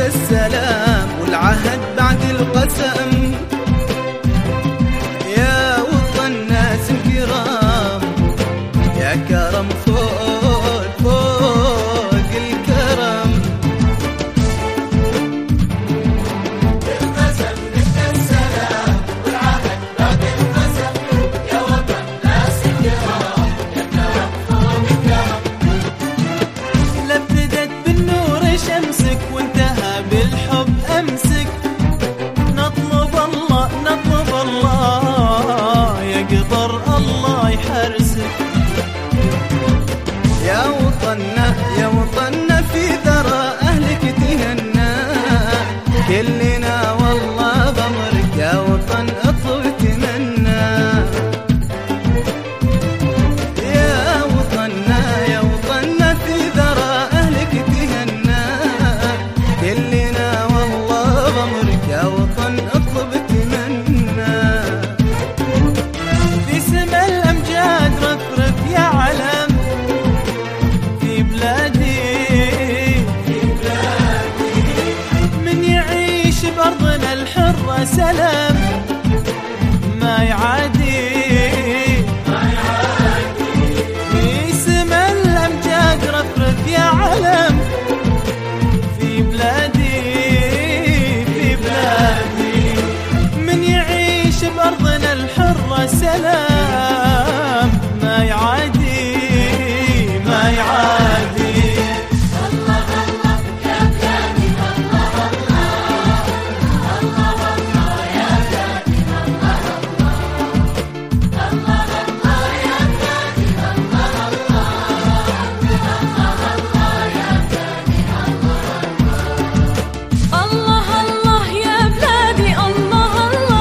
متى السلام والعهد بعد القسم. يا وطن ناس الكرام، يا كرم فوق فوق الكرم. القسم متى السلام والعهد بعد القسم. يا وطن ناس الكرام، يا كرم فوق الكرم. لبدت بالنور شمسك وانتهى بالحب أمسك. نطلب الله نطلب الله، يا قطر الله يحرسك. يا وطننا يا وطننا في ثرى أهلك تهنى. كلنا والله بأمرك يا وطن اطلب تمنى. يا وطننا يا وطننا في ثرى أهلك تهنى. كلنا والله بأمرك يا وطن اطلب تمنى. في سما الأمجاد رفرف يا علم في بلادي، في بلادي من يعيش بأرضنا الحرة سلام ما يعادي. ما يعادي. في سما الأمجاد رفرف يا علم في بلادي، في بلادي من يعيش بأرضنا الحرة سلام ما يعادي، ما يعادي. الله الله يا بلادي، الله الله الله الله يا بلادي، الله الله الله الله يا بلادي، الله الله الله الله يا بلادي، الله الله يا بلادي، الله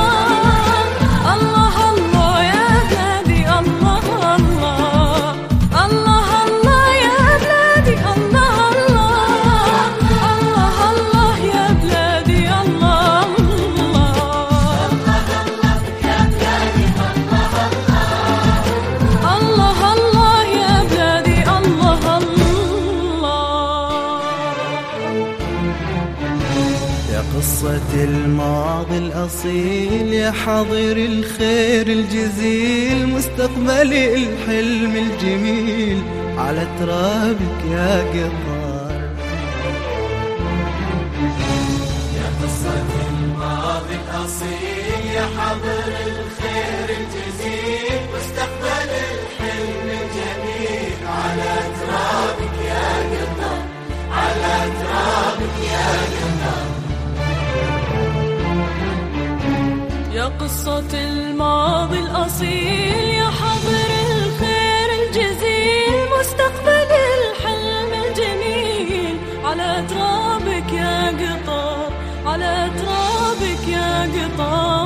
الله الله الله يا بلادي، الله الله الله الله يا بلادي، الله الله الله الله يا بلادي، الله الله الله الله يا بلادي، الله الله. يا قصة الماضي الأصيل، يا حاضر الخير الجزيل، مستقبل الحلم الجميل على ترابك يا قطار. يا قصة الماضي الأصيل، يا حاضر الخير الجزيل، مستقبل الحلم الجميل على ترابك يا قطر، على ترابك يا قطر. يا قصة الماضي الأصيل، يا حاضر الخير الجزيل، مستقبل الحلم الجميل على ترابك يا قطر، على ترابك يا قطر.